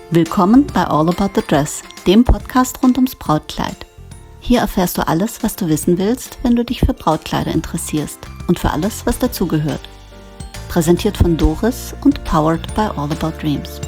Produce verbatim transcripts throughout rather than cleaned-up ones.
Willkommen bei All About the Dress, dem Podcast rund ums Brautkleid. Hier erfährst du alles, was du wissen willst, wenn du dich für Brautkleider interessierst und für alles, was dazugehört. Präsentiert von Doris und powered by All About Dreams.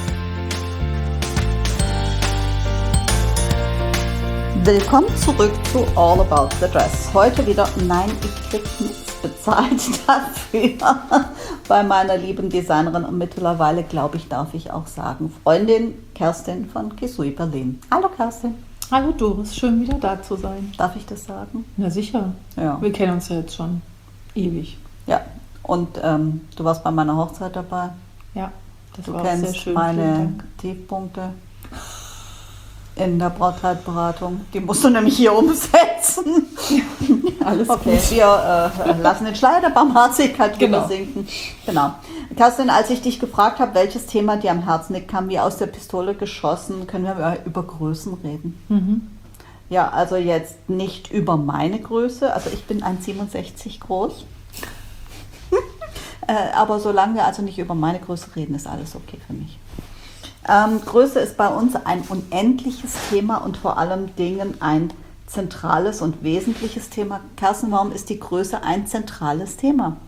Willkommen zurück zu All About the Dress. Heute wieder, nein, ich krieg nichts bezahlt dafür bei meiner lieben Designerin und mittlerweile, glaube ich, darf ich auch sagen, Freundin Kerstin von Kisui Berlin. Hallo Kerstin. Hallo Doris, schön wieder da zu sein. Darf ich das sagen? Na sicher. Ja. Wir kennen uns ja jetzt schon ewig. Ja, und ähm, du warst bei meiner Hochzeit dabei. Ja, das du war kennst sehr schön. meine Tiefpunkte in der Brautkleidberatung. Die musst du nämlich hier umsetzen. Alles okay, gut. wir äh, lassen den Schleier der Barmherzigkeit Genau. übersinken. Genau. Kerstin, als ich dich gefragt habe, welches Thema dir am Herzen liegt, kam wie aus der Pistole geschossen, können wir über Größen reden. Mhm. Ja, also jetzt nicht über meine Größe, also ich bin eins Komma siebenundsechzig groß. äh, aber solange wir also nicht über meine Größe reden, ist alles okay für mich. Ähm, Größe ist bei uns ein unendliches Thema und vor allem Dingen ein zentrales und wesentliches Thema. Kerstin, warum ist die Größe ein zentrales Thema?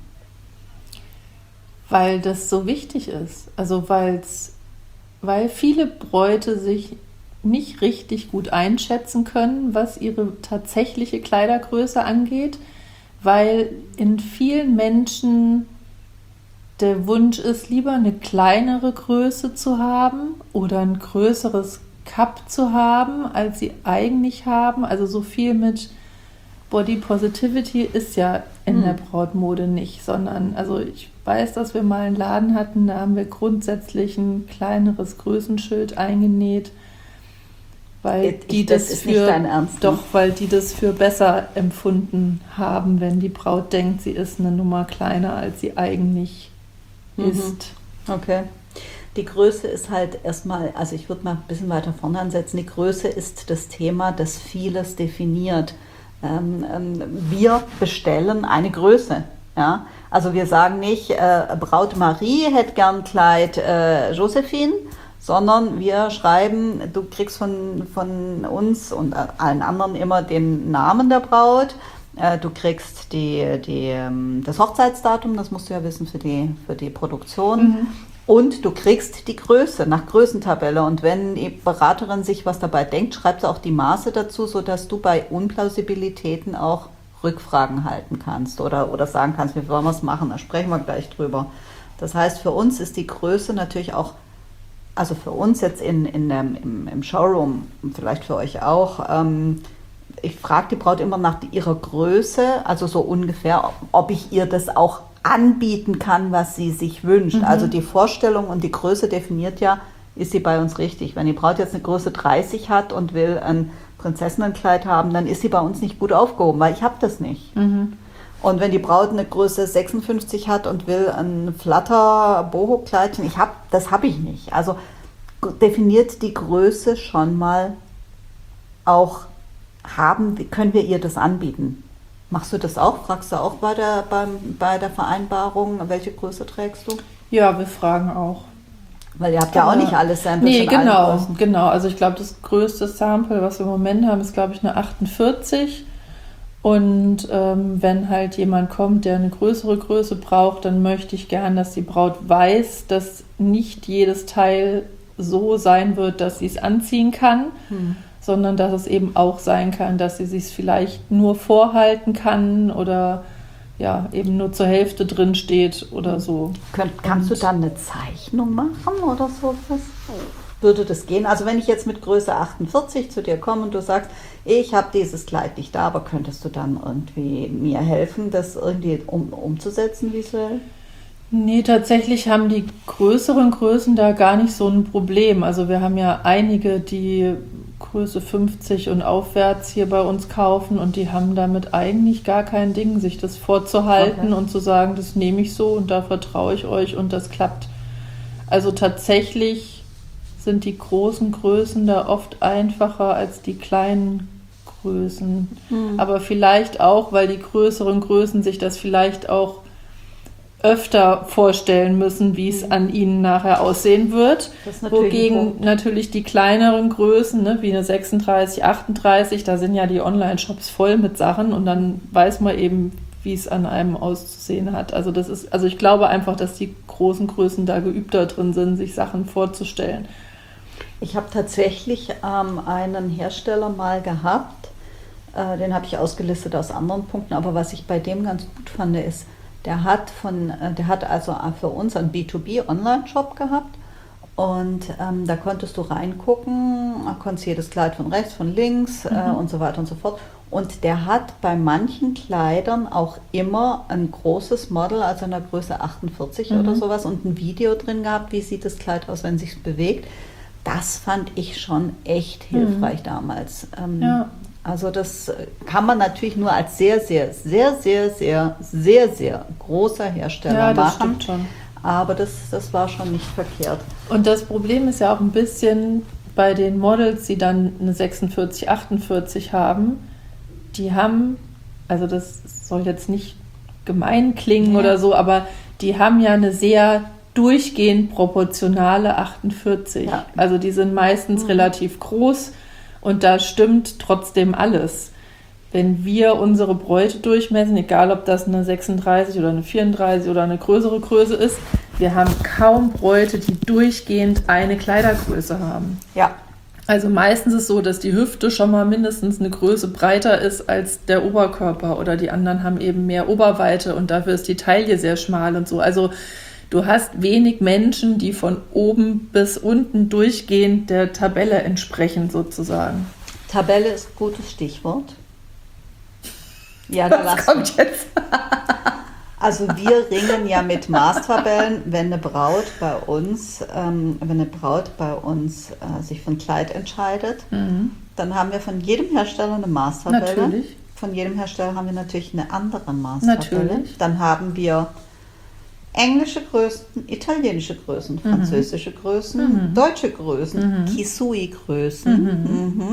Weil das so wichtig ist. Also weil's, weil viele Bräute sich nicht richtig gut einschätzen können, was ihre tatsächliche Kleidergröße angeht, weil in vielen Menschen der Wunsch ist, lieber eine kleinere Größe zu haben oder ein größeres Cup zu haben, als sie eigentlich haben. Also so viel mit Body Positivity ist ja in hm. der Brautmode nicht, sondern also ich weiß, dass wir mal einen Laden hatten, da haben wir grundsätzlich ein kleineres Größenschild eingenäht, weil ich, die das, das ist für nicht dein Ernst, ne? doch, weil die das für besser empfunden haben, wenn die Braut denkt, sie ist eine Nummer kleiner, als sie eigentlich mhm. ist. Okay. Die Größe ist halt erstmal, also ich würde mal ein bisschen weiter vorne ansetzen, die Größe ist das Thema, das vieles definiert. Ähm, ähm, wir bestellen eine Größe. Ja? Also wir sagen nicht, äh, Braut Marie hätte gern Kleid äh, Josephine, sondern wir schreiben, du kriegst von, von uns und allen anderen immer den Namen der Braut. Äh, du kriegst die, die, das Hochzeitsdatum, das musst du ja wissen für die, für die Produktion. Mhm. Und du kriegst die Größe nach Größentabelle. Und wenn die Beraterin sich was dabei denkt, schreibt sie auch die Maße dazu, sodass du bei Unplausibilitäten auch Rückfragen halten kannst oder, oder sagen kannst, wie wollen wir es machen, da sprechen wir gleich drüber. Das heißt, für uns ist die Größe natürlich auch, also für uns jetzt in, in dem, im, im Showroom, vielleicht für euch auch, ähm, ich frage die Braut immer nach ihrer Größe, also so ungefähr, ob, ob ich ihr das auch anbieten kann, was sie sich wünscht. Mhm. Also die Vorstellung und die Größe definiert ja, ist sie bei uns richtig. Wenn die Braut jetzt eine Größe dreißig hat und will ein Prinzessinnenkleid haben, dann ist sie bei uns nicht gut aufgehoben, weil ich habe das nicht. Mhm. Und wenn die Braut eine Größe sechsundfünfzig hat und will ein Flutter-Boho-Kleidchen, ich hab, das habe ich nicht. Also definiert die Größe schon mal auch, haben, können wir ihr das anbieten? Machst du das auch? Fragst du auch bei der, beim, bei der Vereinbarung, welche Größe trägst du? Ja, wir fragen auch. Weil ihr habt ja auch nicht alles Samples. Nee, genau, genau. Also ich glaube, das größte Sample, was wir im Moment haben, ist, glaube ich, eine achtundvierzig. Und ähm, wenn halt jemand kommt, der eine größere Größe braucht, dann möchte ich gern, dass die Braut weiß, dass nicht jedes Teil so sein wird, dass sie es anziehen kann. Hm. Sondern dass es eben auch sein kann, dass sie sich vielleicht nur vorhalten kann oder ja, eben nur zur Hälfte drin steht oder so. Könnt, kannst Und, du dann eine Zeichnung machen oder sowas? Würde das gehen? Also wenn ich jetzt mit Größe achtundvierzig zu dir komme und du sagst, ich habe dieses Kleid nicht da, aber könntest du dann irgendwie mir helfen, das irgendwie um, umzusetzen visuell? Nee, tatsächlich haben die größeren Größen da gar nicht so ein Problem. Also wir haben ja einige, die Größe fünfzig und aufwärts hier bei uns kaufen und die haben damit eigentlich gar kein Ding, sich das vorzuhalten okay. und zu sagen, das nehme ich so und da vertraue ich euch und das klappt. Also tatsächlich sind die großen Größen da oft einfacher als die kleinen Größen. Hm. Aber vielleicht auch, weil die größeren Größen sich das vielleicht auch öfter vorstellen müssen, wie es an ihnen nachher aussehen wird. Natürlich Wogegen natürlich die kleineren Größen, ne, wie eine sechsunddreißig, achtunddreißig, da sind ja die Online-Shops voll mit Sachen und dann weiß man eben, wie es an einem auszusehen hat. Also das ist, also ich glaube einfach, dass die großen Größen da geübter drin sind, sich Sachen vorzustellen. Ich habe tatsächlich ähm, einen Hersteller mal gehabt, äh, den habe ich ausgelistet aus anderen Punkten, aber was ich bei dem ganz gut fand, ist, der hat von, äh, der hat also für uns einen B zwei B Online-Shop gehabt und ähm, da konntest du reingucken, konntest jedes Kleid von rechts, von links äh, Mhm. und so weiter und so fort. Und der hat bei manchen Kleidern auch immer ein großes Model, also in der Größe achtundvierzig Mhm. oder sowas und ein Video drin gehabt, wie sieht das Kleid aus, wenn es sich bewegt. Das fand ich schon echt hilfreich damals. Ähm, Ja. Also das kann man natürlich nur als sehr, sehr, sehr, sehr, sehr, sehr, sehr großer Hersteller Ja, das machen. stimmt schon. Aber das, das war schon nicht verkehrt. Und das Problem ist ja auch ein bisschen bei den Models, die dann eine sechsundvierzig, achtundvierzig haben, die haben, also das soll jetzt nicht gemein klingen Ja. oder so, aber die haben ja eine sehr durchgehend proportionale achtundvierzig. Ja. Also die sind meistens Mhm. relativ groß und da stimmt trotzdem alles. Wenn wir unsere Bräute durchmessen, egal ob das eine sechsunddreißig oder eine vierunddreißig oder eine größere Größe ist, wir haben kaum Bräute, die durchgehend eine Kleidergröße haben. Ja, Also meistens ist es so, dass die Hüfte schon mal mindestens eine Größe breiter ist als der Oberkörper oder die anderen haben eben mehr Oberweite und dafür ist die Taille sehr schmal und so. Also du hast wenig Menschen, die von oben bis unten durchgehend der Tabelle entsprechen sozusagen. Tabelle ist ein gutes Stichwort. Ja, da Was lass kommt jetzt? Also wir ringen ja mit Maßtabellen, wenn eine Braut bei uns, ähm, wenn eine Braut bei uns äh, sich für ein Kleid entscheidet, Mhm. dann haben wir von jedem Hersteller eine Maßtabelle. Natürlich. Von jedem Hersteller haben wir natürlich eine andere Maßtabelle. Natürlich. Dann haben wir englische Größen, italienische Größen, französische Größen, Mhm. deutsche Größen, Mhm. Kisui-Größen. Mhm.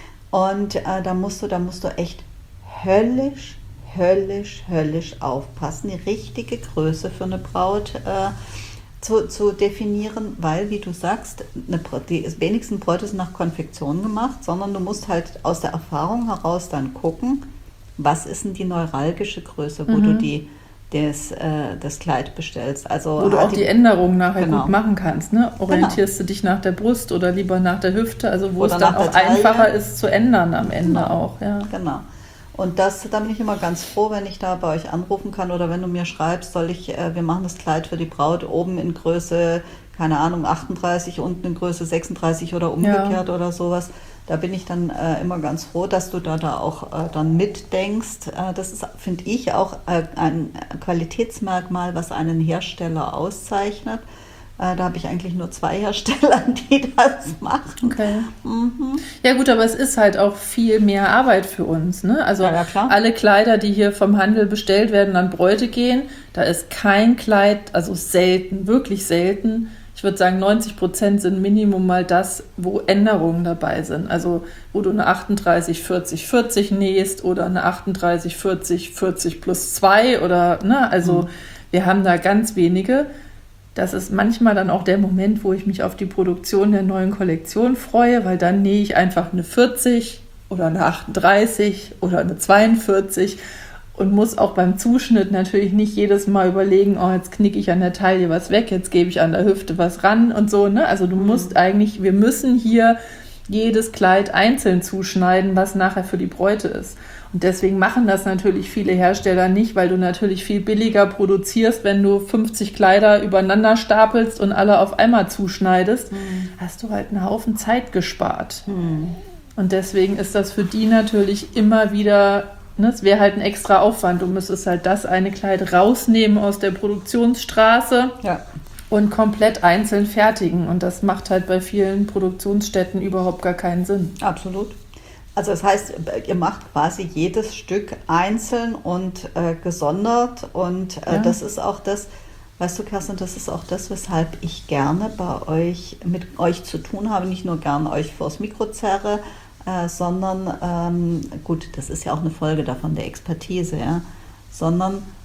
Und äh, da musst du, da musst du echt höllisch, höllisch, höllisch aufpassen, die richtige Größe für eine Braut äh, zu, zu definieren, weil, wie du sagst, eine, Bra- die wenigsten Bräute sind nach Konfektion gemacht, sondern du musst halt aus der Erfahrung heraus dann gucken, was ist denn die neuralgische Größe, wo Mhm. du die, das, äh, das Kleid bestellst. Also Wo du hat auch die Änderungen nachher Genau. gut machen kannst. Ne? Orientierst du dich nach der Brust oder lieber nach der Hüfte, also wo Oder es dann nach der auch Taille. einfacher ist zu ändern am Ende Genau. auch. Ja. Genau. Und das, da bin ich immer ganz froh, wenn ich da bei euch anrufen kann oder wenn du mir schreibst, soll ich, äh, wir machen das Kleid für die Braut oben in Größe, keine Ahnung, achtunddreißig, unten in Größe sechsunddreißig oder umgekehrt oder sowas. Da bin ich dann äh, immer ganz froh, dass du da, da auch äh, dann mitdenkst. Äh, das ist, finde ich, auch äh, ein Qualitätsmerkmal, was einen Hersteller auszeichnet. Äh, da habe ich eigentlich nur zwei Hersteller, die das machen. Okay. Mhm. Ja gut, aber es ist halt auch viel mehr Arbeit für uns. Ne? Also Ja, ja, klar. alle Kleider, die hier vom Handel bestellt werden, an Bräute gehen, da ist kein Kleid, also selten, wirklich selten. Ich würde sagen, neunzig Prozent sind Minimum mal das, wo Änderungen dabei sind. Also wo du eine achtunddreißig, vierzig, vierzig nähst oder eine achtunddreißig, vierzig, vierzig plus zwei oder, ne, also Mhm. wir haben da ganz wenige. Das ist manchmal dann auch der Moment, wo ich mich auf die Produktion der neuen Kollektion freue, weil dann nähe ich einfach eine vierzig oder eine achtunddreißig oder eine zweiundvierzig und muss auch beim Zuschnitt natürlich nicht jedes Mal überlegen, oh, jetzt knicke ich an der Taille was weg, jetzt gebe ich an der Hüfte was ran und so. Ne? Also du musst eigentlich, wir müssen hier jedes Kleid einzeln zuschneiden, was nachher für die Bräute ist. Und deswegen machen das natürlich viele Hersteller nicht, weil du natürlich viel billiger produzierst, wenn du fünfzig Kleider übereinander stapelst und alle auf einmal zuschneidest, Mhm. hast du halt einen Haufen Zeit gespart. Mhm. Und deswegen ist das für die natürlich immer wieder, ne, es wäre halt ein extra Aufwand. Du müsstest halt das eine Kleid rausnehmen aus der Produktionsstraße Ja. und komplett einzeln fertigen. Und das macht halt bei vielen Produktionsstätten überhaupt gar keinen Sinn. Absolut. Also das heißt, ihr macht quasi jedes Stück einzeln und äh, gesondert und äh, Ja. das ist auch das, weißt du, Kerstin, das ist auch das, weshalb ich gerne bei euch, mit euch zu tun habe, nicht nur gerne euch vors Mikro zerre, äh, sondern, ähm, gut, das ist ja auch eine Folge davon, der Expertise, ja, sondern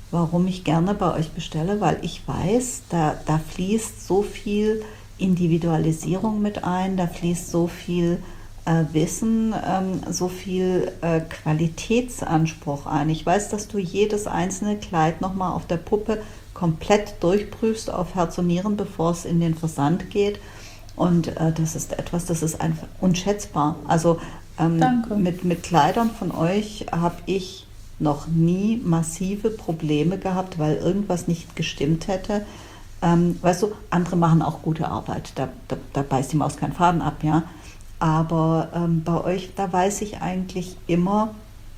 warum ich gerne bei euch bestelle, weil ich weiß, da, da fließt so viel Individualisierung mit ein, da fließt so viel äh, Wissen, ähm, so viel äh, Qualitätsanspruch ein. Ich weiß, dass du jedes einzelne Kleid nochmal auf der Puppe komplett durchprüfst auf Herz und Nieren, bevor es in den Versand geht. Und äh, das ist etwas, das ist einfach unschätzbar. Also ähm, mit, mit Kleidern von euch habe ich noch nie massive Probleme gehabt, weil irgendwas nicht gestimmt hätte. Ähm, weißt du, andere machen auch gute Arbeit, da, da, da beißt die Maus keinen Faden ab, ja. Aber ähm, bei euch, da weiß ich eigentlich immer,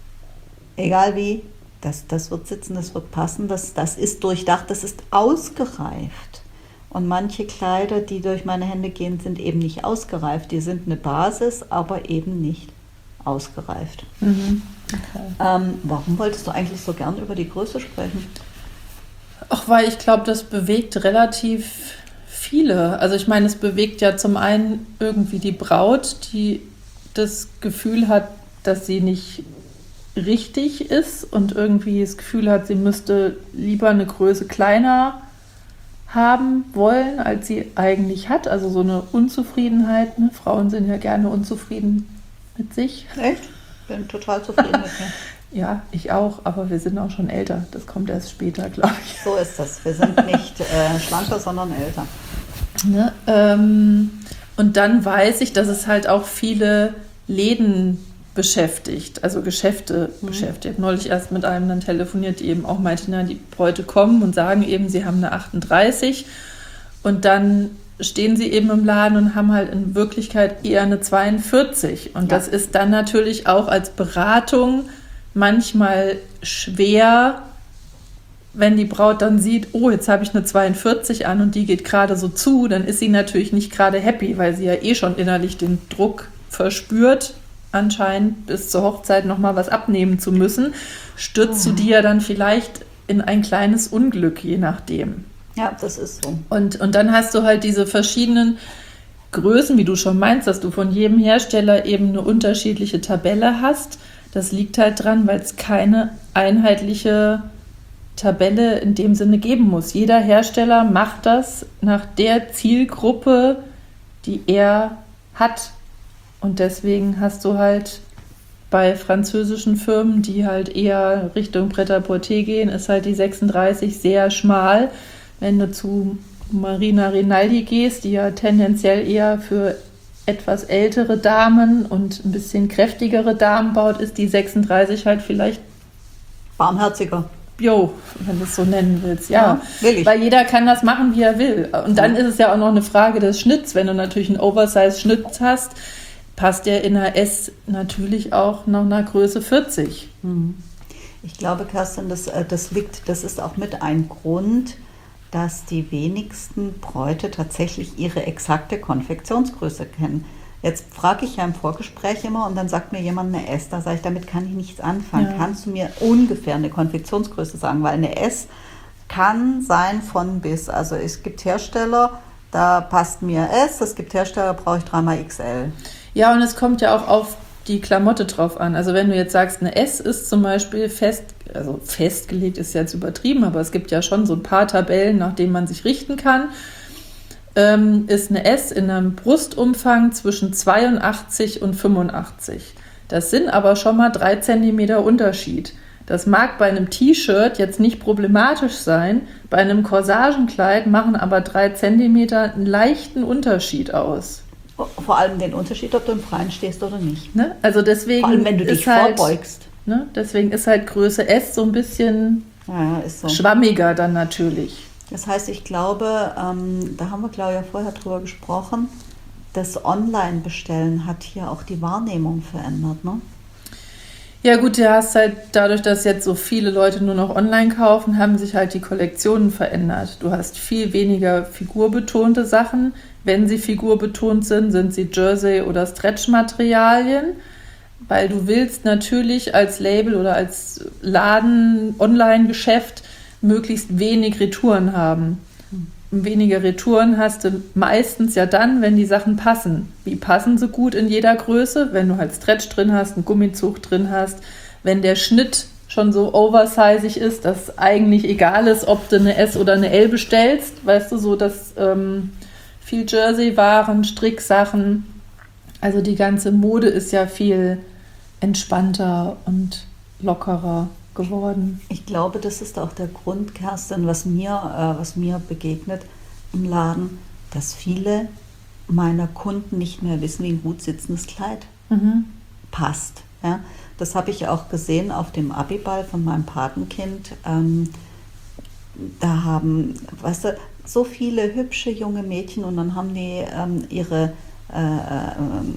egal wie, das, das wird sitzen, das wird passen, das, das ist durchdacht, das ist ausgereift. Und manche Kleider, die durch meine Hände gehen, sind eben nicht ausgereift. Die sind eine Basis, aber eben nicht ausgereift. Mhm. Okay. Ähm, warum wolltest du eigentlich so gern über die Größe sprechen? Ach, weil ich glaube, das bewegt relativ viele. Also ich meine, es bewegt ja zum einen irgendwie die Braut, die das Gefühl hat, dass sie nicht richtig ist und irgendwie das Gefühl hat, sie müsste lieber eine Größe kleiner haben wollen, als sie eigentlich hat. Also so eine Unzufriedenheit. Ne? Frauen sind ja gerne unzufrieden mit sich. Echt? Bin total zufrieden mit mir. Ja, ich auch, aber wir sind auch schon älter. Das kommt erst später, glaube ich. So ist das. Wir sind nicht äh, schlanker, sondern älter. Ne? Ähm, und dann weiß ich, dass es halt auch viele Läden beschäftigt, also Geschäfte mhm. beschäftigt. Ich habe neulich erst mit einem dann telefoniert, die eben auch meinte, na, die Bräute kommen und sagen eben, sie haben eine achtunddreißig und dann stehen sie eben im Laden und haben halt in Wirklichkeit eher eine zweiundvierzig. Und ja. Das ist dann natürlich auch als Beratung manchmal schwer, wenn die Braut dann sieht, oh, jetzt habe ich eine zweiundvierzig an und die geht gerade so zu, dann ist sie natürlich nicht gerade happy, weil sie ja eh schon innerlich den Druck verspürt, anscheinend bis zur Hochzeit nochmal was abnehmen zu müssen, stürzt oh. du die ja dann vielleicht in ein kleines Unglück, je nachdem. Ja, das ist so. Und, und dann hast du halt diese verschiedenen Größen, wie du schon meinst, dass du von jedem Hersteller eben eine unterschiedliche Tabelle hast. Das liegt halt dran, weil es keine einheitliche Tabelle in dem Sinne geben muss. Jeder Hersteller macht das nach der Zielgruppe, die er hat. Und deswegen hast du halt bei französischen Firmen, die halt eher Richtung Pret-à-Porter gehen, ist halt die sechsunddreißig sehr schmal. Wenn du zu Marina Rinaldi gehst, die ja tendenziell eher für etwas ältere Damen und ein bisschen kräftigere Damen baut, ist die sechsunddreißig halt vielleicht barmherziger. Jo, wenn du es so nennen willst, ja. ja will Weil jeder kann das machen, wie er will. Und dann ja. ist es ja auch noch eine Frage des Schnitts. Wenn du natürlich einen Oversize-Schnitt hast, passt der in der S natürlich auch noch einer Größe vierzig. Ich glaube, Kerstin, das, das liegt, das ist auch mit ein Grund, dass die wenigsten Bräute tatsächlich ihre exakte Konfektionsgröße kennen. Jetzt frage ich ja im Vorgespräch immer und dann sagt mir jemand eine S, da sage ich, damit kann ich nichts anfangen. Ja. Kannst du mir ungefähr eine Konfektionsgröße sagen? Weil eine S kann sein von bis. Also es gibt Hersteller, da passt mir S, es gibt Hersteller, da brauche ich dreimal X L. Ja, und es kommt ja auch auf die Klamotte drauf an. Also wenn du jetzt sagst, eine S ist zum Beispiel fest, also festgelegt ist jetzt übertrieben, aber es gibt ja schon so ein paar Tabellen, nach denen man sich richten kann, ähm, ist eine S in einem Brustumfang zwischen zweiundachtzig und fünfundachtzig. Das sind aber schon mal drei Zentimeter Unterschied. Das mag bei einem T-Shirt jetzt nicht problematisch sein, bei einem Corsagenkleid machen aber drei Zentimeter einen leichten Unterschied aus. Vor allem den Unterschied, ob du im Freien stehst oder nicht. Ne? Also deswegen Vor allem, wenn du dich halt, vorbeugst. Ne? Deswegen ist halt Größe S so ein bisschen ja, ist so. schwammiger dann natürlich. Das heißt, ich glaube, ähm, da haben wir, glaube ich, ja vorher drüber gesprochen, das Online-Bestellen hat hier auch die Wahrnehmung verändert, ne? Ja gut, du hast halt dadurch, dass jetzt so viele Leute nur noch online kaufen, haben sich halt die Kollektionen verändert. Du hast viel weniger figurbetonte Sachen. Wenn sie figurbetont sind, sind sie Jersey- oder Stretch-Materialien, weil du willst natürlich als Label oder als Laden, Online-Geschäft möglichst wenig Retouren haben. Weniger Retouren hast du meistens ja dann, wenn die Sachen passen. Wie passen sie gut in jeder Größe? Wenn du halt Stretch drin hast, einen Gummizug drin hast, wenn der Schnitt schon so oversizig ist, dass eigentlich egal ist, ob du eine S oder eine L bestellst. Weißt du, so dass ähm, viel Jersey-Waren, Stricksachen, also die ganze Mode ist ja viel entspannter und lockerer geworden. Ich glaube, das ist auch der Grund, Kerstin, was mir, äh, was mir begegnet im Laden, dass viele meiner Kunden nicht mehr wissen, wie ein gut sitzendes Kleid Mhm. passt. Ja? Das habe ich auch gesehen auf dem Abiball von meinem Patenkind. Ähm, da haben, weißt du, so viele hübsche junge Mädchen und dann haben die ähm, ihre äh, äh,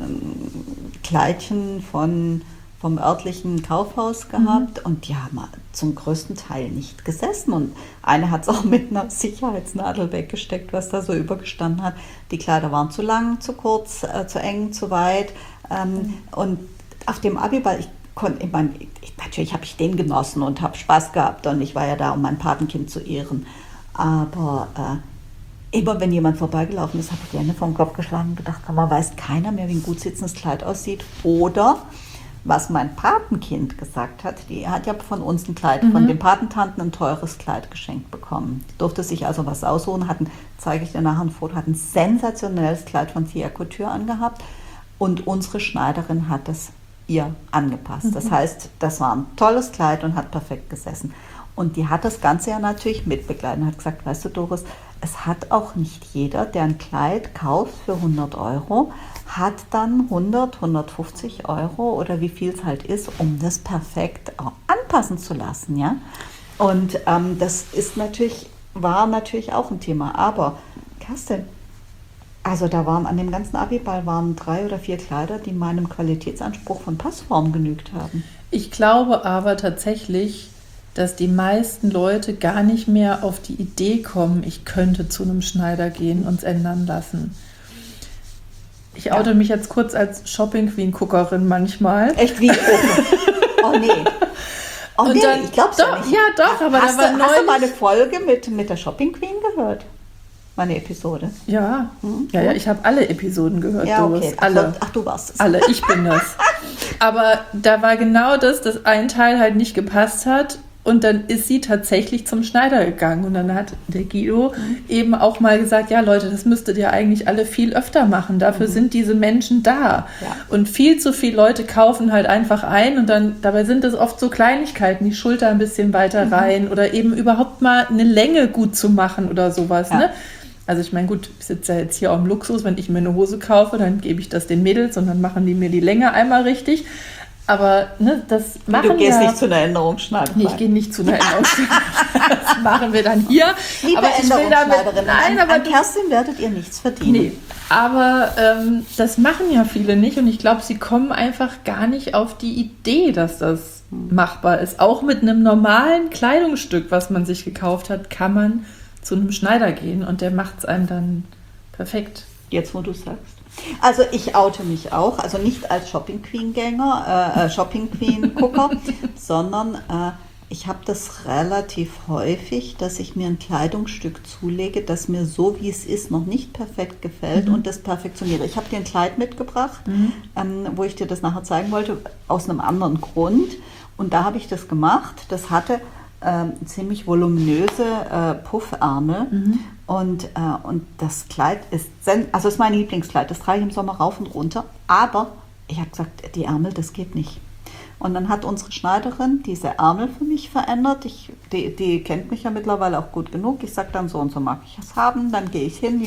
Kleidchen von, vom örtlichen Kaufhaus gehabt mhm. und die haben zum größten Teil nicht gesessen. Und eine hat es auch mit einer Sicherheitsnadel weggesteckt, was da so übergestanden hat. Die Kleider waren zu lang, zu kurz, äh, zu eng, zu weit. Ähm, mhm. Und auf dem Abiball, ich konnte, ich meine, ich, natürlich habe ich den genossen und habe Spaß gehabt und ich war ja da, um mein Patenkind zu ehren. Aber äh, immer wenn jemand vorbeigelaufen ist, habe ich die Hände vom Kopf geschlagen und gedacht, man weiß keiner mehr, wie ein gut sitzendes Kleid aussieht. Oder, was mein Patenkind gesagt hat, die hat ja von uns ein Kleid, mhm. von den Patentanten ein teures Kleid geschenkt bekommen. Durfte sich also was aussuchen, hatten, zeige ich dir nachher ein Foto, hat ein sensationelles Kleid von Thea Couture angehabt und unsere Schneiderin hat es ihr angepasst. Mhm. Das heißt, das war ein tolles Kleid und hat perfekt gesessen. Und die hat das Ganze ja natürlich mitbegleitet und hat gesagt, weißt du Doris, es hat auch nicht jeder, der ein Kleid kauft für hundert Euro, hat dann hundert, hundertfünfzig Euro oder wie viel es halt ist, um das perfekt auch anpassen zu lassen. Ja? Und ähm, das ist natürlich, war natürlich auch ein Thema. Aber Kerstin, also da waren an dem ganzen Abiball waren drei oder vier Kleider, die meinem Qualitätsanspruch von Passform genügt haben. Ich glaube aber tatsächlich, dass die meisten Leute gar nicht mehr auf die Idee kommen, ich könnte zu einem Schneider gehen und es ändern lassen. Ich oute ja. mich jetzt kurz als Shopping-Queen-Guckerin manchmal. Echt wie? Oh, oh nee. Oh und nee, dann, ich glaub's doch, ja nicht. Ja, doch, aber hast, da war du, neulich... hast du meine Folge mit, mit der Shopping-Queen gehört? Meine Episode? Ja, mhm. ja, ja, ich habe alle Episoden gehört, ja, Doris. Okay. Alle. Ach, ach, du warst es. Alle, ich bin das. Aber da war genau das, dass ein Teil halt nicht gepasst hat. Und dann ist sie tatsächlich zum Schneider gegangen. Und dann hat der Guido mhm. eben auch mal gesagt, ja Leute, das müsstet ihr eigentlich alle viel öfter machen. Dafür mhm. sind diese Menschen da. Ja. Und viel zu viele Leute kaufen halt einfach ein. Und dann dabei sind es oft so Kleinigkeiten, die Schulter ein bisschen weiter mhm. rein oder eben überhaupt mal eine Länge gut zu machen oder sowas. Ja. Ne? Also ich meine, gut, ich sitze ja jetzt hier auch im Luxus. Wenn ich mir eine Hose kaufe, dann gebe ich das den Mädels und dann machen die mir die Länge einmal richtig. Aber ne, das machen wir. Du gehst ja, nicht zu einer Änderungsschneiderei. Nee, ich gehe nicht zu einer Änderungsschneiderei. Das machen wir dann hier. Liebe aber ich will damit, nein, aber an Kerstin werdet ihr nichts verdienen. Nee, aber ähm, das machen ja viele nicht und ich glaube, sie kommen einfach gar nicht auf die Idee, dass das hm. machbar ist. Auch mit einem normalen Kleidungsstück, was man sich gekauft hat, kann man zu einem Schneider gehen und der macht es einem dann perfekt. Jetzt, wo du sagst. Also ich oute mich auch, also nicht als Shopping-Queen-Gänger, äh, Shopping-Queen-Gucker, sondern äh, ich habe das relativ häufig, dass ich mir ein Kleidungsstück zulege, das mir so, wie es ist, noch nicht perfekt gefällt mhm. und das perfektioniere. Ich habe dir ein Kleid mitgebracht, mhm. ähm, wo ich dir das nachher zeigen wollte, aus einem anderen Grund. Und da habe ich das gemacht. Das hatte ähm, ziemlich voluminöse äh, Puffärmel. Mhm. Und, äh, und das Kleid ist, also ist mein Lieblingskleid, das trage ich im Sommer rauf und runter, aber ich habe gesagt, die Ärmel, das geht nicht. Und dann hat unsere Schneiderin diese Ärmel für mich verändert, ich, die, die kennt mich ja mittlerweile auch gut genug, ich sage dann so und so mag ich es haben, dann gehe ich hin, die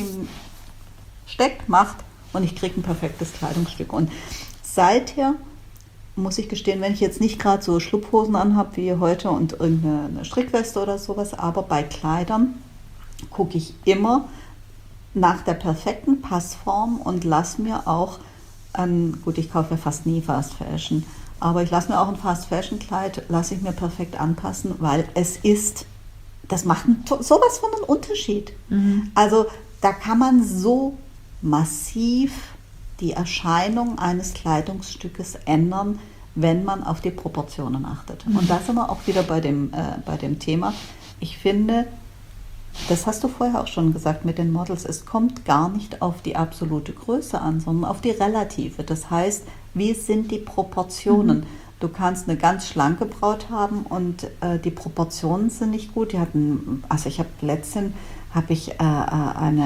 steckt, macht und ich kriege ein perfektes Kleidungsstück. Und seither muss ich gestehen, wenn ich jetzt nicht gerade so Schlupfhosen anhabe wie heute und irgendeine Strickweste oder sowas, aber bei Kleidern gucke ich immer nach der perfekten Passform und lasse mir auch, ein, gut, ich kaufe ja fast nie Fast Fashion, aber ich lasse mir auch ein Fast Fashion Kleid, lasse ich mir perfekt anpassen, weil es ist, das macht ein, sowas von einen Unterschied. Mhm. Also da kann man so massiv die Erscheinung eines Kleidungsstückes ändern, wenn man auf die Proportionen achtet. Mhm. Und da sind wir auch wieder bei dem, äh, bei dem Thema. Ich finde, das hast du vorher auch schon gesagt mit den Models, es kommt gar nicht auf die absolute Größe an, sondern auf die relative. Das heißt, wie sind die Proportionen? Mhm. Du kannst eine ganz schlanke Braut haben und äh, die Proportionen sind nicht gut. Die hatten, also ich habe letztens habe ich äh, eine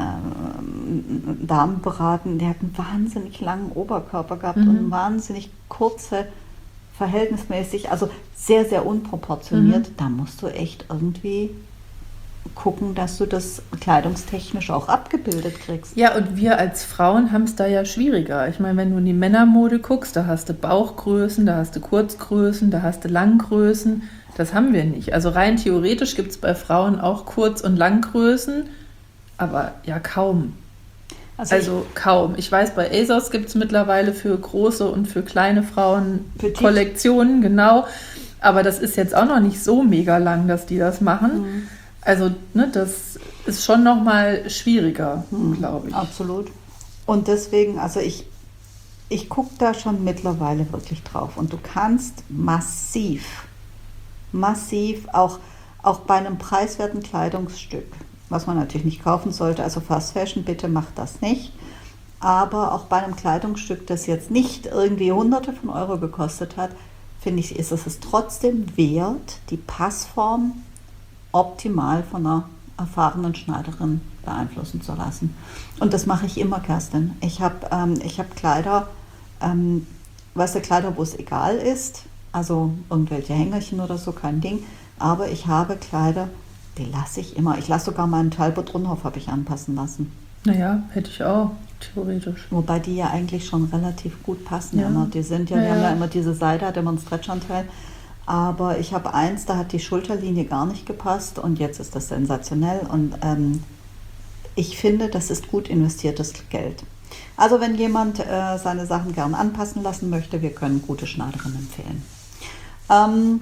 äh, Dame beraten, die hat einen wahnsinnig langen Oberkörper gehabt mhm. und wahnsinnig kurze, verhältnismäßig, also sehr, sehr unproportioniert. Mhm. Da musst du echt irgendwie gucken, dass du das kleidungstechnisch auch abgebildet kriegst. Ja, und wir als Frauen haben es da ja schwieriger. Ich meine, wenn du in die Männermode guckst, da hast du Bauchgrößen, da hast du Kurzgrößen, da hast du Langgrößen. Das haben wir nicht. Also rein theoretisch gibt es bei Frauen auch Kurz- und Langgrößen, aber ja kaum. Also, also ich, kaum. Ich weiß, bei ASOS gibt es mittlerweile für große und für kleine Frauen Petit. Kollektionen, genau. Aber das ist jetzt auch noch nicht so mega lang, dass die das machen. Mhm. Also ne, das ist schon noch mal schwieriger, mhm. glaube ich. Absolut. Und deswegen, also ich, ich gucke da schon mittlerweile wirklich drauf. Und du kannst massiv, massiv, auch, auch bei einem preiswerten Kleidungsstück, was man natürlich nicht kaufen sollte, also Fast Fashion, bitte macht das nicht. Aber auch bei einem Kleidungsstück, das jetzt nicht irgendwie Hunderte von Euro gekostet hat, finde ich, ist es es trotzdem wert, die Passform optimal von einer erfahrenen Schneiderin beeinflussen zu lassen. Und das mache ich immer, Kerstin. Ich habe ähm, ich hab Kleider, ähm, weißt du, Kleider, wo es egal ist, also irgendwelche Hängerchen oder so, kein Ding, aber ich habe Kleider, die lasse ich immer. Ich lasse sogar meinen Talbot Rundhoff habe ich anpassen lassen. Naja, hätte ich auch, theoretisch. Wobei die ja eigentlich schon relativ gut passen. Ja. Immer. Die sind ja, ja, die haben ja ja immer diese Seite, hat immer einen Stretchanteil. Aber ich habe eins, da hat die Schulterlinie gar nicht gepasst und jetzt ist das sensationell. Und ähm, ich finde, das ist gut investiertes Geld. Also wenn jemand äh, seine Sachen gern anpassen lassen möchte, wir können gute Schneiderinnen empfehlen. Ähm,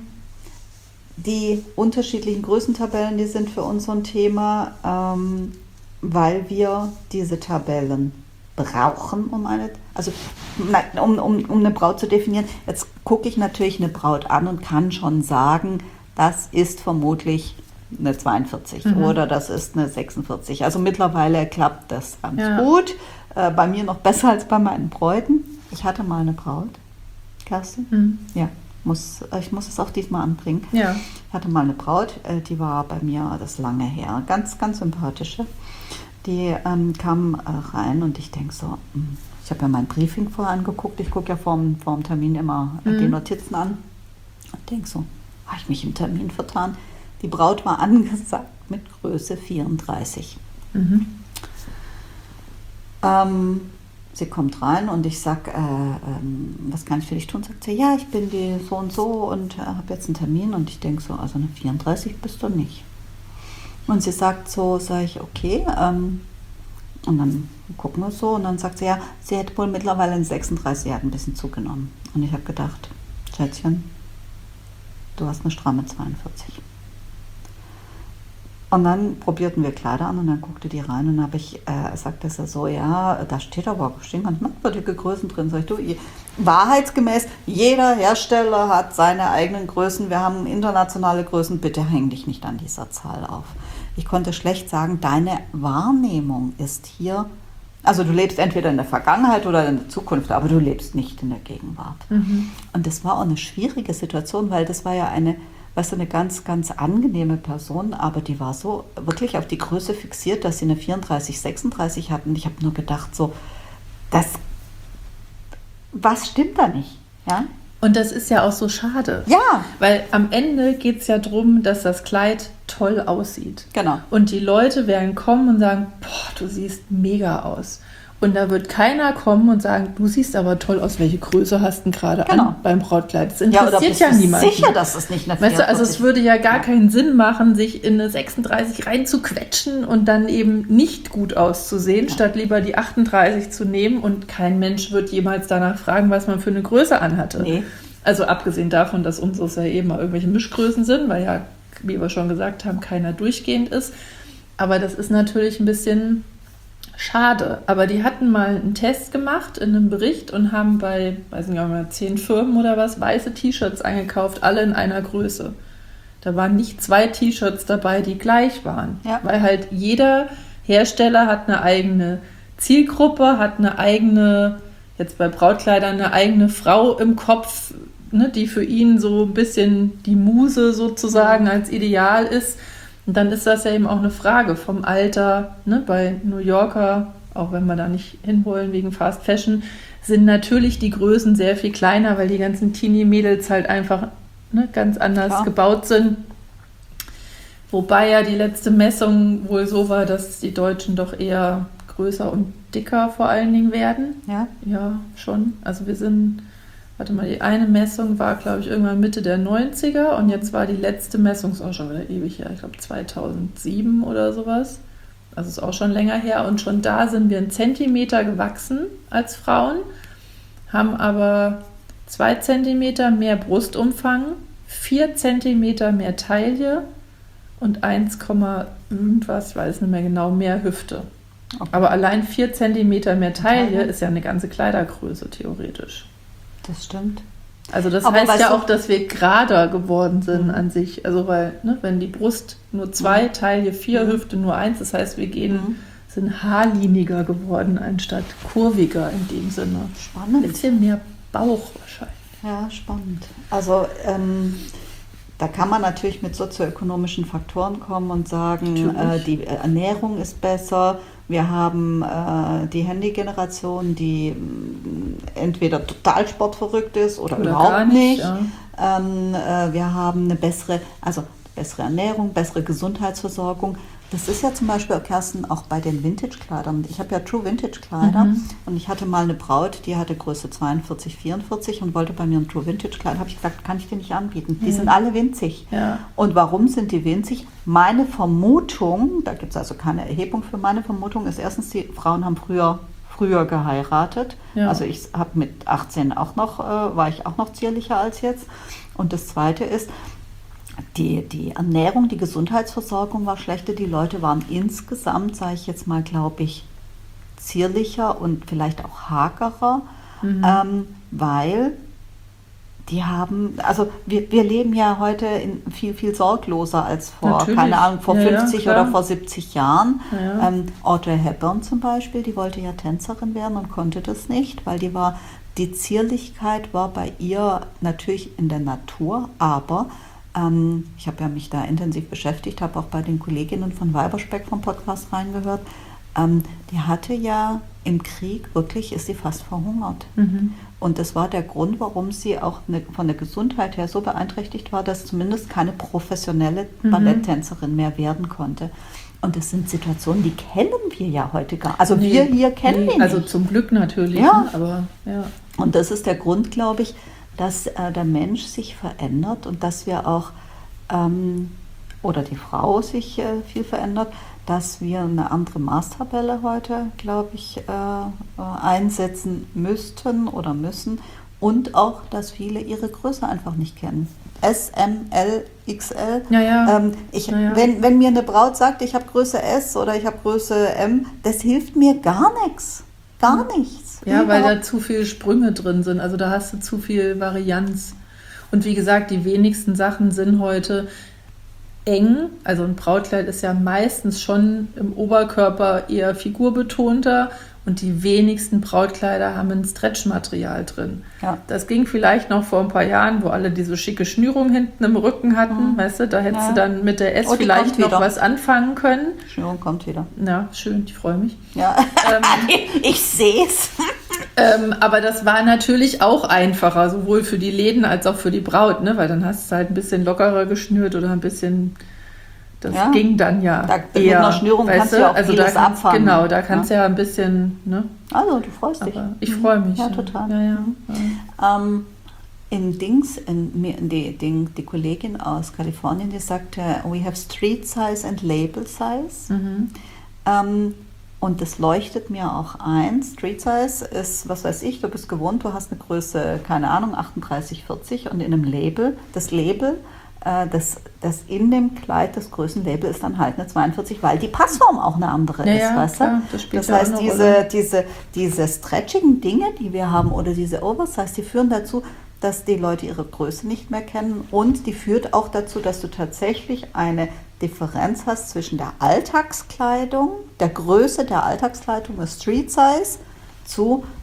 die unterschiedlichen Größentabellen, die sind für uns so ein Thema, ähm, weil wir diese Tabellen brauchen, um eine, also um, um, um eine Braut zu definieren. Jetzt gucke ich natürlich eine Braut an und kann schon sagen, das ist vermutlich eine zweiundvierzig mhm. oder das ist eine sechsundvierzig. Also mittlerweile klappt das ganz ja. gut. Äh, bei mir noch besser als bei meinen Bräuten. Ich hatte mal eine Braut, Kerstin. Mhm. Ja, muss, ich muss es auch diesmal anbringen. Ja. Ich hatte mal eine Braut, äh, die war bei mir, das ist lange her, ganz, ganz sympathische. Die ähm, kam äh, rein und ich denke so, mh, ich habe ja mein Briefing vorher angeguckt, ich gucke ja vorm, vorm Termin immer äh, mhm. die Notizen an und denke so, habe ich mich im Termin vertan? Die Braut war angesagt mit Größe vierunddreißig. Mhm. Ähm, sie kommt rein und ich sage, äh, ähm, was kann ich für dich tun? Sagt sie, ja, ich bin die so und so und äh, habe jetzt einen Termin und ich denke so, also eine vierunddreißig bist du nicht. Und sie sagt so, sage ich, okay, ähm, und dann gucken wir so und dann sagt sie, ja, sie hätte wohl mittlerweile eine sechsunddreißig, sie hat ein bisschen zugenommen. Und ich habe gedacht, Schätzchen, du hast eine stramme zweiundvierzig. Und dann probierten wir Kleider an und dann guckte die rein und habe ich, äh, sagte sie so, ja, da steht aber, stehen ganz merkwürdige Größen drin. Sag ich, du, wahrheitsgemäß, jeder Hersteller hat seine eigenen Größen, wir haben internationale Größen, bitte häng dich nicht an dieser Zahl auf. Ich konnte schlecht sagen, deine Wahrnehmung ist hier, also du lebst entweder in der Vergangenheit oder in der Zukunft, aber du lebst nicht in der Gegenwart. Mhm. Und das war auch eine schwierige Situation, weil das war ja eine, weißt du, eine ganz, ganz angenehme Person, aber die war so wirklich auf die Größe fixiert, dass sie eine vierunddreißig, sechsunddreißig hatten. Ich habe nur gedacht so, das, was stimmt da nicht? Ja? Und das ist ja auch so schade. Ja. Weil am Ende geht es ja darum, dass das Kleid toll aussieht. Genau. Und die Leute werden kommen und sagen, boah, du siehst mega aus. Und da wird keiner kommen und sagen, du siehst aber toll aus, welche Größe hast du gerade genau. an beim Brautkleid? Das interessiert ja, oder bist ja niemanden. Sicher, dass es nicht eine Weißt du, also es würde ja gar ja. keinen Sinn machen, sich in eine sechsunddreißig reinzuquetschen und dann eben nicht gut auszusehen, ja. statt lieber die achtunddreißig zu nehmen und kein Mensch wird jemals danach fragen, was man für eine Größe anhatte. Nee. Also abgesehen davon, dass unsere ja eben mal irgendwelche Mischgrößen sind, weil ja, wie wir schon gesagt haben, keiner durchgehend ist. Aber das ist natürlich ein bisschen schade. Aber die hatten mal einen Test gemacht in einem Bericht und haben bei, weiß nicht mal, zehn Firmen oder was, weiße T-Shirts eingekauft, alle in einer Größe. Da waren nicht zwei T-Shirts dabei, die gleich waren. Ja. Weil halt jeder Hersteller hat eine eigene Zielgruppe, hat eine eigene, jetzt bei Brautkleidern, eine eigene Frau im Kopf, ne, die für ihn so ein bisschen die Muse sozusagen als Ideal ist. Und dann ist das ja eben auch eine Frage vom Alter. Ne? Bei New Yorker, auch wenn wir da nicht hinwollen wegen Fast Fashion, sind natürlich die Größen sehr viel kleiner, weil die ganzen Teenie-Mädels halt einfach ne, ganz anders Klar. gebaut sind. Wobei ja die letzte Messung wohl so war, dass die Deutschen doch eher größer und dicker vor allen Dingen werden. Ja? Ja, schon. Also wir sind, warte mal, die eine Messung war, glaube ich, irgendwann Mitte der neunziger und jetzt war die letzte Messung, ist auch schon wieder ewig her, ich glaube zweitausendsieben oder sowas. Also ist auch schon länger her und schon da sind wir einen Zentimeter gewachsen als Frauen, haben aber zwei Zentimeter mehr Brustumfang, vier Zentimeter mehr Taille und eins, irgendwas, ich weiß nicht mehr genau, mehr Hüfte. Okay. Aber allein vier Zentimeter mehr Taille, Taille ist ja eine ganze Kleidergröße theoretisch. Das stimmt. Also das Aber heißt ja du, auch, dass wir gerader geworden sind mhm. an sich. Also weil, ne, wenn die Brust nur zwei, mhm. Taille vier, mhm. Hüfte nur eins, das heißt, wir gehen, mhm. sind haarliniger geworden, anstatt kurviger in dem Sinne. Spannend. Ein bisschen mehr Bauch wahrscheinlich. Ja, spannend. Also ähm, da kann man natürlich mit sozioökonomischen Faktoren kommen und sagen, äh, die Ernährung ist besser. Wir haben äh, die Handy-Generation, die äh, entweder total sportverrückt ist oder, oder überhaupt nicht. nicht. Ja. Ähm, äh, wir haben eine bessere, also bessere Ernährung, bessere Gesundheitsversorgung. Das ist ja zum Beispiel, Kerstin, auch bei den Vintage-Kleidern. Ich habe ja True Vintage-Kleider mhm. und ich hatte mal eine Braut, die hatte Größe zweiundvierzig, vierundvierzig und wollte bei mir ein True Vintage-Kleid. Habe ich gesagt, kann ich dir nicht anbieten. Die mhm. sind alle winzig. Ja. Und warum sind die winzig? Meine Vermutung, da gibt es also keine Erhebung für, meine Vermutung ist erstens, die Frauen haben früher, früher geheiratet. Ja. Also ich habe mit achtzehn auch noch, äh, war ich auch noch zierlicher als jetzt. Und das Zweite ist, Die, die Ernährung, die Gesundheitsversorgung war schlechter. Die Leute waren insgesamt, sage ich jetzt mal, glaube ich, zierlicher und vielleicht auch hagerer, mhm. ähm, weil die haben, also wir, wir leben ja heute in viel, viel sorgloser als vor, Natürlich. keine Ahnung, vor ja, fünfzig ja, oder vor siebzig Jahren. Ja. Ähm, Audrey Hepburn zum Beispiel, die wollte ja Tänzerin werden und konnte das nicht, weil die war, die Zierlichkeit war bei ihr natürlich in der Natur, aber Ähm, ich habe ja mich da intensiv beschäftigt, habe auch bei den Kolleginnen von Weiberspeck vom Podcast reingehört. Ähm, die hatte ja im Krieg wirklich, ist sie fast verhungert. Mhm. Und das war der Grund, warum sie auch eine, von der Gesundheit her so beeinträchtigt war, dass zumindest keine professionelle mhm. Balletttänzerin mehr werden konnte. Und das sind Situationen, die kennen wir ja heute gar nicht. Also nee, wir hier kennen nee, die nicht. Also zum Glück natürlich. Ja. Ne? Aber, ja. Und das ist der Grund, glaube ich, dass äh, der Mensch sich verändert und dass wir auch, ähm, oder die Frau sich äh, viel verändert, dass wir eine andere Maßtabelle heute, glaube ich, äh, einsetzen müssten oder müssen und auch, dass viele ihre Größe einfach nicht kennen. S, M, L, X L. Ja, ja. Ähm, ich, ja, ja. Wenn, wenn mir eine Braut sagt, ich habe Größe S oder ich habe Größe M, das hilft mir gar nichts. Gar nichts. Ja, weil da zu viele Sprünge drin sind. Also da hast du zu viel Varianz. Und wie gesagt, die wenigsten Sachen sind heute eng. Also ein Brautkleid ist ja meistens schon im Oberkörper eher figurbetonter. Und die wenigsten Brautkleider haben ein Stretchmaterial drin. Ja. Das ging vielleicht noch vor ein paar Jahren, wo alle diese schicke Schnürung hinten im Rücken hatten. Mhm. Weißt du, da hättest ja. du dann mit der S oh, vielleicht noch was anfangen können. Die Schnürung kommt wieder. Ja, schön, ich freue mich. Ja. Ähm, ich sehe es. Ähm, aber das war natürlich auch einfacher, sowohl für die Läden als auch für die Braut, ne? Weil dann hast du halt ein bisschen lockerer geschnürt oder ein bisschen... Das ja. ging dann ja da, eher. Mit einer Schnürung weißt kannst du ja auch also vieles da kannst, abfangen. Genau, da kannst du ja. ja ein bisschen... Ne? Also, du freust dich. Aber ich freue mich. Ja, total. Ja, ja. ja. Ähm, in Dings, in, in die, die, die Kollegin aus Kalifornien, die sagte, we have street size and label size. Mhm. Ähm, und das leuchtet mir auch ein. Street size ist, was weiß ich, du bist gewohnt, du hast eine Größe, keine Ahnung, achtunddreißig, vierzig und in einem Label, das Label, Das, das in dem Kleid, das Größenlabel ist dann halt eine zweiundvierzig, weil die Passform auch eine andere ja, ist, ja, weißt klar, du? das spielt das ja heißt, auch eine diese, Rolle. diese, diese stretchigen Dinge, die wir haben oder diese Oversize, die führen dazu, dass die Leute ihre Größe nicht mehr kennen und die führt auch dazu, dass du tatsächlich eine Differenz hast zwischen der Alltagskleidung, der Größe der Alltagskleidung, der Street Size, zu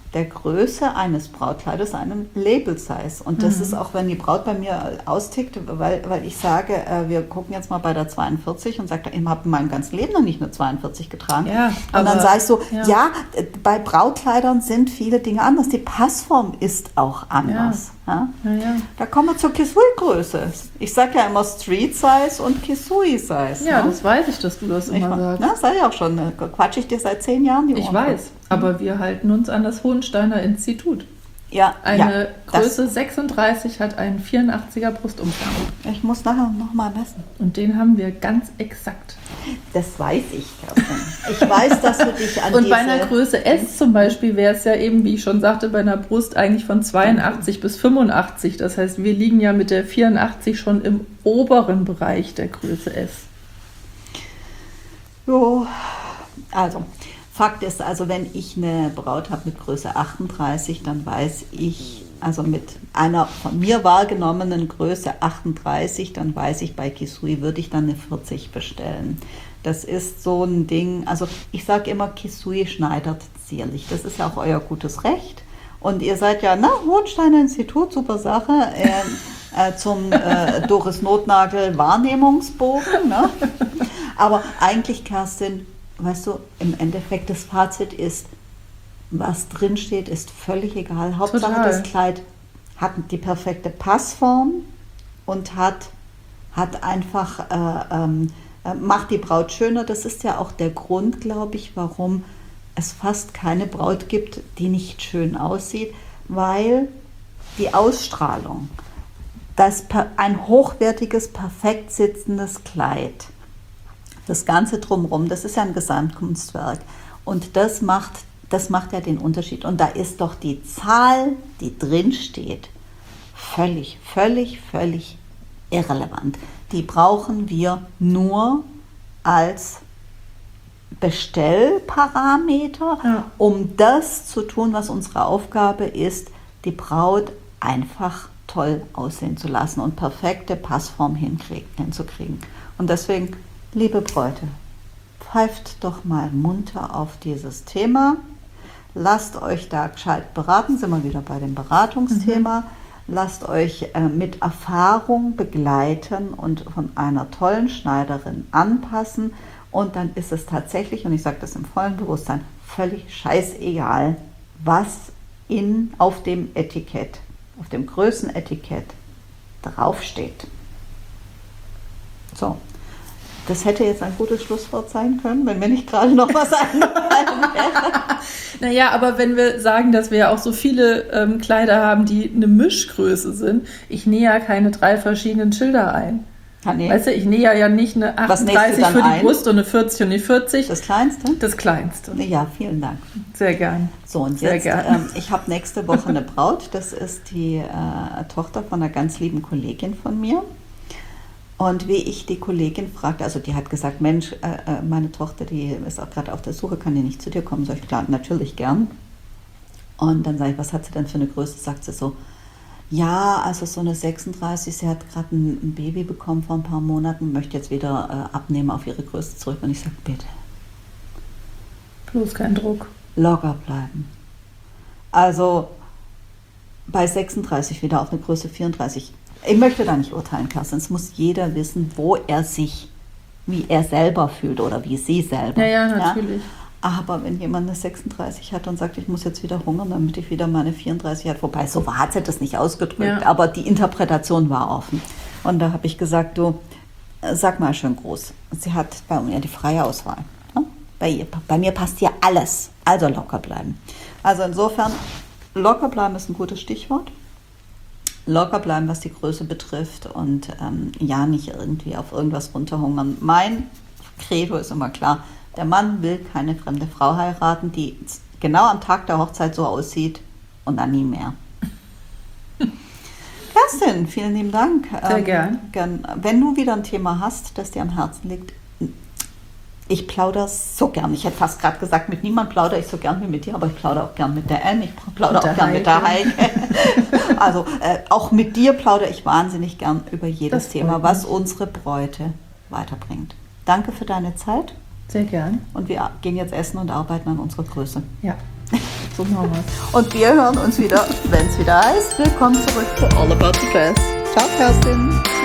der Größe eines Brautkleides einen Label-Size. Und das Mhm. ist auch, wenn die Braut bei mir austickt, weil, weil ich sage, äh, wir gucken jetzt mal bei der zweiundvierzig und sagt, ich habe in meinem ganzen Leben noch nicht eine zweiundvierzig getragen. Ja, und dann aber- sage ich so, ja. ja. äh, bei Brautkleidern sind viele Dinge anders. Die Passform ist auch anders. Ja. Ja, ja. Da kommen wir zur Kisui-Größe. Ich sage ja immer Street-Size und Kisui-Size. Ja, ne? das weiß ich, dass du das Ich immer mal, sagst. na, sag ich auch schon, ne? Quatsch ich dir seit zehn Jahren die Ich Ohren weiß, voll. aber wir halten uns an das Hohensteiner Institut. Ja, Eine ja, Größe sechsunddreißig hat einen vierundachtziger Brustumfang. das, ich muss nachher nochmal messen. Und den haben wir ganz exakt. Das weiß ich, Kerstin. Ich weiß, dass du dich an Und diese... bei einer Größe S zum Beispiel wäre es ja eben, wie ich schon sagte, bei einer Brust eigentlich von zweiundachtzig bis fünfundachtzig. Das heißt, wir liegen ja mit der vierundachtzig schon im oberen Bereich der Größe S. Jo, also, Fakt ist also, wenn ich eine Braut habe mit Größe achtunddreißig, dann weiß ich, also mit einer von mir wahrgenommenen Größe achtunddreißig, dann weiß ich, bei Kisui würde ich dann eine vierzig bestellen. Das ist so ein Ding, also ich sage immer, Kisui schneidert zierlich. Das ist ja auch euer gutes Recht. Und ihr seid ja, na, Hohensteiner Institut, super Sache, äh, äh, zum äh, Doris Notnagel Wahrnehmungsbogen. Ne? Aber eigentlich, Kerstin, weißt du, im Endeffekt das Fazit ist, was drinsteht, ist völlig egal. Hauptsache Total. das Kleid hat die perfekte Passform und hat, hat einfach, äh, ähm, äh, macht die Braut schöner. Das ist ja auch der Grund, glaube ich, warum es fast keine Braut gibt, die nicht schön aussieht, weil die Ausstrahlung, das, ein hochwertiges, perfekt sitzendes Kleid, das Ganze drumherum, das ist ja ein Gesamtkunstwerk. Und das macht, das macht ja den Unterschied. Und da ist doch die Zahl, die drin steht, völlig, völlig, völlig irrelevant. Die brauchen wir nur als Bestellparameter, Ja. um das zu tun, was unsere Aufgabe ist, die Braut einfach toll aussehen zu lassen und perfekte Passform hinkrieg- hinzukriegen. Und deswegen, liebe Bräute, pfeift doch mal munter auf dieses Thema. Lasst euch da gescheit beraten, sind wir wieder bei dem Beratungsthema. Lasst euch äh, mit Erfahrung begleiten und von einer tollen Schneiderin anpassen. Und dann ist es tatsächlich, und ich sage das im vollen Bewusstsein, völlig scheißegal, was in, auf dem Etikett, auf dem Größenetikett draufsteht. So, das hätte jetzt ein gutes Schlusswort sein können, wenn mir nicht gerade noch was eingefallen wäre. Naja, aber wenn wir sagen, dass wir ja auch so viele ähm, Kleider haben, die eine Mischgröße sind, ich nähe ja keine drei verschiedenen Schilder ein. Ah, nee. Weißt du, ich nähe ja nicht eine Was nähst du achtunddreißig dann für die ein? Brust und eine vierzig und eine vierzig. Das Kleinste? Das Kleinste. Ja, vielen Dank. Sehr gern. So, und Sehr jetzt, gern. ähm, ich habe nächste Woche eine Braut, das ist die äh, Tochter von einer ganz lieben Kollegin von mir. Und wie ich die Kollegin fragte, also die hat gesagt, Mensch, äh, meine Tochter, die ist auch gerade auf der Suche, kann die nicht zu dir kommen? Sag ich, klar, natürlich gern. Und dann sage ich, was hat sie denn für eine Größe? Sagt sie so, ja, also so eine sechsunddreißig, sie hat gerade ein, ein Baby bekommen vor ein paar Monaten, möchte jetzt wieder äh, abnehmen auf ihre Größe zurück. Und ich sage, bitte, Bloß kein Druck. locker bleiben. Also bei sechsunddreißig wieder auf eine Größe vierunddreißig. Ich möchte da nicht urteilen, Kerstin. Es muss jeder wissen, wo er sich, wie er selber fühlt oder wie sie selber. Ja, ja, natürlich. Aber wenn jemand eine sechsunddreißig hat und sagt, ich muss jetzt wieder hungern, damit ich wieder meine vierunddreißig hat, wobei so hat sie das nicht ausgedrückt, Ja. aber die Interpretation war offen. Und da habe ich gesagt, du, äh, sag mal schön groß. Sie hat bei mir die freie Auswahl. Ne? Bei, ihr, bei mir passt hier alles. Also locker bleiben. Also insofern, locker bleiben ist ein gutes Stichwort. Locker bleiben, was die Größe betrifft und ähm, ja, nicht irgendwie auf irgendwas runterhungern. Mein Credo ist immer klar, der Mann will keine fremde Frau heiraten, die genau am Tag der Hochzeit so aussieht und dann nie mehr. Kerstin, vielen lieben Dank. Sehr gern. gern. Wenn du wieder ein Thema hast, das dir am Herzen liegt, ich plaudere so gern. Ich hätte fast gerade gesagt, mit niemand plaudere ich so gern wie mit dir, aber ich plaudere auch gern mit der Anne, ich plaudere Mit auch der gern mit der Heike. Also äh, auch mit dir plaudere ich wahnsinnig gern über jedes Das Thema, freut was mich. unsere Bräute weiterbringt. Danke für deine Zeit Sehr gern. und wir gehen jetzt essen und arbeiten an unserer Größe. Ja. So machen wir's. Und wir hören uns wieder, wenn es wieder heißt, willkommen zurück zu All About the Dress. Ciao, Kerstin.